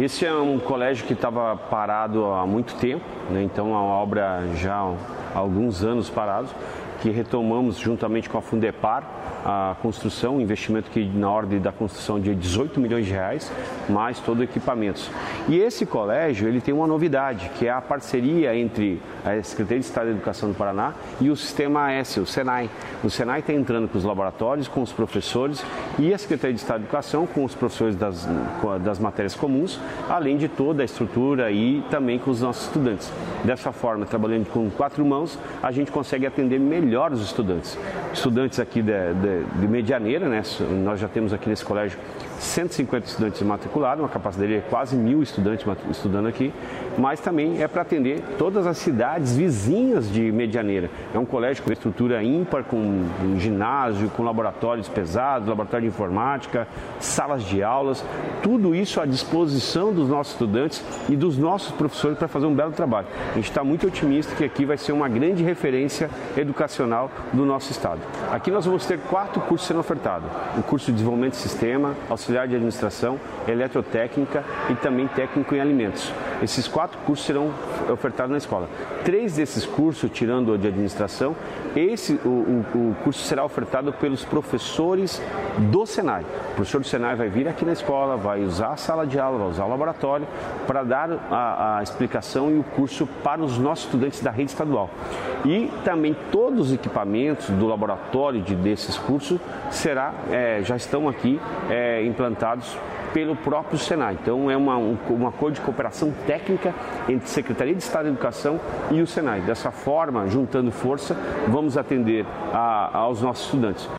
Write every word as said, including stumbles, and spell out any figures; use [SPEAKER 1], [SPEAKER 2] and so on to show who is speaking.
[SPEAKER 1] Esse é um colégio que estava parado há muito tempo, né? Então é uma obra já há alguns anos parado, que retomamos juntamente com a Fundepar a construção, um investimento que na ordem da construção de dezoito milhões de reais, mais todo o equipamentos. E esse colégio ele tem uma novidade, que é a parceria entre a Secretaria de Estado da Educação do Paraná e o Sistema S, o Senai. O Senai está entrando com os laboratórios, com os professores, e a Secretaria de Estado da Educação com os professores das, das matérias comuns, além de toda a estrutura e também com os nossos estudantes. Dessa forma, trabalhando com quatro mãos, a gente consegue atender melhor os estudantes. Estudantes aqui de, de, de Medianeira, né? Nós já temos aqui nesse colégio cento e cinquenta estudantes matriculados, uma capacidade de quase mil estudantes estudando aqui, mas também é para atender todas as cidades vizinhas de Medianeira. É um colégio com estrutura ímpar, com um ginásio, com laboratórios pesados, laboratório de informática, salas de aulas, tudo isso à disposição dos nossos estudantes e dos nossos professores para fazer um belo trabalho. A gente está muito otimista que aqui vai ser uma grande referência educacional do nosso estado. Aqui nós vamos ter quatro cursos sendo ofertados: o curso de desenvolvimento de sistema, auxiliar de administração, eletrotécnica e também técnico em alimentos. Esses quatro cursos serão ofertados na escola. Três desses cursos, tirando o de administração, esse, o, o, o curso será ofertado pelos professores do Senai. O professor do Senai vai vir aqui na escola, vai usar a sala de aula, vai usar o laboratório para dar a, a explicação e o curso para os nossos estudantes da rede estadual. E também todos os equipamentos do laboratório de, desses cursos será, é, já estão aqui é, implantados pelo próprio Senai. Então é uma, um, um acordo de cooperação técnica entre a Secretaria de Estado da Educação e o Senai. Dessa forma, juntando força, vamos atender a, aos nossos estudantes.